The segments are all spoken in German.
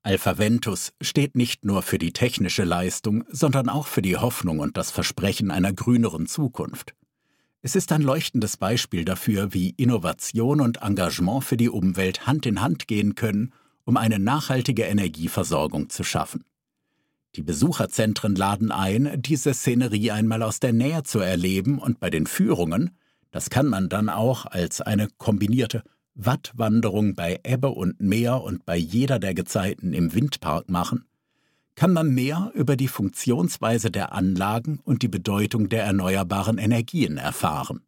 Alpha Ventus steht nicht nur für die technische Leistung, sondern auch für die Hoffnung und das Versprechen einer grüneren Zukunft. Es ist ein leuchtendes Beispiel dafür, wie Innovation und Engagement für die Umwelt Hand in Hand gehen können, um eine nachhaltige Energieversorgung zu schaffen. Die Besucherzentren laden ein, diese Szenerie einmal aus der Nähe zu erleben, und bei den Führungen, das kann man dann auch als eine kombinierte Wattwanderung bei Ebbe und Meer und bei jeder der Gezeiten im Windpark machen, kann man mehr über die Funktionsweise der Anlagen und die Bedeutung der erneuerbaren Energien erfahren.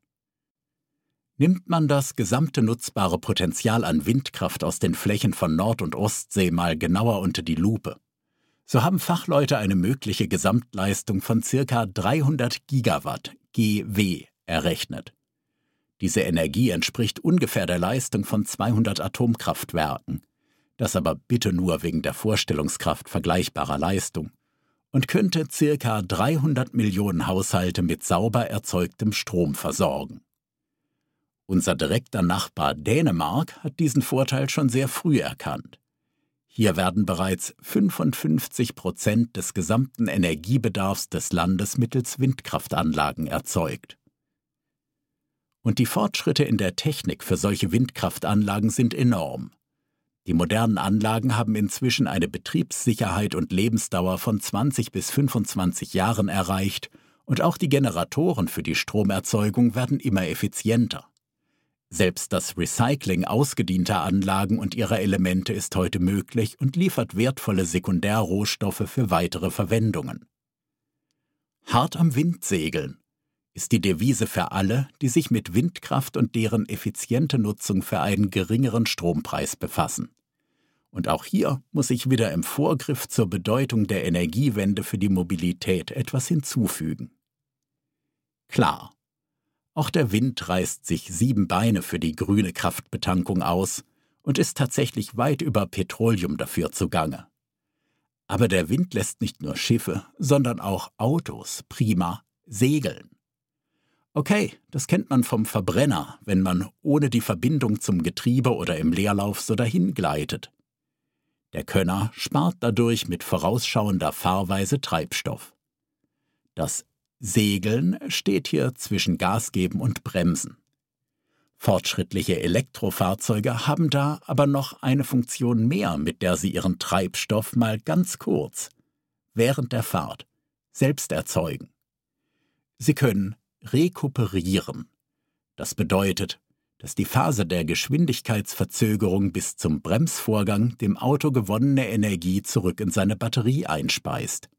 Nimmt man das gesamte nutzbare Potenzial an Windkraft aus den Flächen von Nord- und Ostsee mal genauer unter die Lupe, so haben Fachleute eine mögliche Gesamtleistung von ca. 300 Gigawatt GW errechnet. Diese Energie entspricht ungefähr der Leistung von 200 Atomkraftwerken, das aber bitte nur wegen der Vorstellungskraft vergleichbarer Leistung, und könnte ca. 300 Millionen Haushalte mit sauber erzeugtem Strom versorgen. Unser direkter Nachbar Dänemark hat diesen Vorteil schon sehr früh erkannt. Hier werden bereits 55% des gesamten Energiebedarfs des Landes mittels Windkraftanlagen erzeugt. Und die Fortschritte in der Technik für solche Windkraftanlagen sind enorm. Die modernen Anlagen haben inzwischen eine Betriebssicherheit und Lebensdauer von 20 bis 25 Jahren erreicht, und auch die Generatoren für die Stromerzeugung werden immer effizienter. Selbst das Recycling ausgedienter Anlagen und ihrer Elemente ist heute möglich und liefert wertvolle Sekundärrohstoffe für weitere Verwendungen. Hart am Wind segeln ist die Devise für alle, die sich mit Windkraft und deren effiziente Nutzung für einen geringeren Strompreis befassen. Und auch hier muss ich wieder im Vorgriff zur Bedeutung der Energiewende für die Mobilität etwas hinzufügen. Klar, auch der Wind reißt sich 7 Beine für die grüne Kraftbetankung aus und ist tatsächlich weit über Petroleum dafür zugange. Aber der Wind lässt nicht nur Schiffe, sondern auch Autos prima segeln. Okay, das kennt man vom Verbrenner, wenn man ohne die Verbindung zum Getriebe oder im Leerlauf so dahin gleitet. Der Könner spart dadurch mit vorausschauender Fahrweise Treibstoff. Das Segeln steht hier zwischen Gas geben und Bremsen. Fortschrittliche Elektrofahrzeuge haben da aber noch eine Funktion mehr, mit der sie ihren Treibstoff mal ganz kurz, während der Fahrt, selbst erzeugen. Sie können rekuperieren. Das bedeutet, dass die Phase der Geschwindigkeitsverzögerung bis zum Bremsvorgang dem Auto gewonnene Energie zurück in seine Batterie einspeist.